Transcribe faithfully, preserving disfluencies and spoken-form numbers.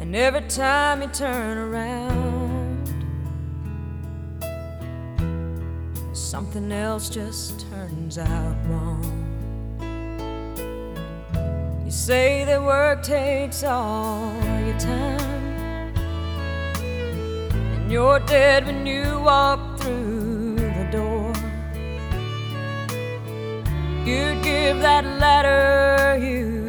And every time you turn around, something else just turns out wrong. You say that work takes all your time, and you're dead when you walk through the door. You'd give that letter you